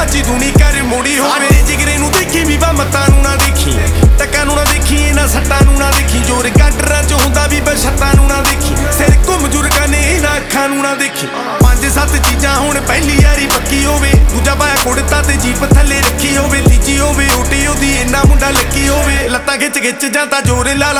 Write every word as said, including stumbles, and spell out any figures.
ਚਾਚੀ ਤੂੰ ਨੀ ਕਰ ਮੋੜੀ ਹੋਵੇ ਜਿਗਰੇ ਨੂੰ ਦੇਖੀ ਵੀ ਬਾ ਮਤਾਂ ਨੂੰ ਨਾ ਦੇਖੀ ਟੱਕਾਂ ਨੂੰ ਨਾ ਦੇਖੀ ਇਹਨਾਂ ਸੱਟਾਂ ਨੂੰ ਨਾ ਦੇਖੀ ਜੋਰ ਗਾਡਰਾਂ ਚ ਹੁੰਦਾ ਵੀ ਬਸ਼ੱਤਾਂ ਨੂੰ ਨਾ ਦੇਖੀ ਸਿਰ ਘੁੰਮ ਜੁਰਗਾਂ ਨੇ ਇਹਨਾਂ ਅੱਖਾਂ ਨੂੰ ਨਾ ਦੇਖੀ ਪੰਜ ਸੱਤ ਚੀਜ਼ਾਂ ਹੁਣ ਪਹਿਲੀ ਯਾਰੀ ਪੱਕੀ ਹੋਵੇ ਦੂਜਾ ਪਾਇਆ ਕੁੜਤਾ ਤੇ ਜੀਪ ਥੱਲੇ ਰੱਖੀ ਹੋਵੇ ਤੀਜੀ ਹੋਵੇ ਓਟੀ ਉਹਦੀ ਇੰਨਾ ਮੁੰਡਾ ਲੱਗੀ ਹੋਵੇ ਲੱਤਾਂ ਖਿੱਚ ਖਿੱਚ ਜਾਂ ਤਾਂ ਜੋਰ ਲਾ ਲਾ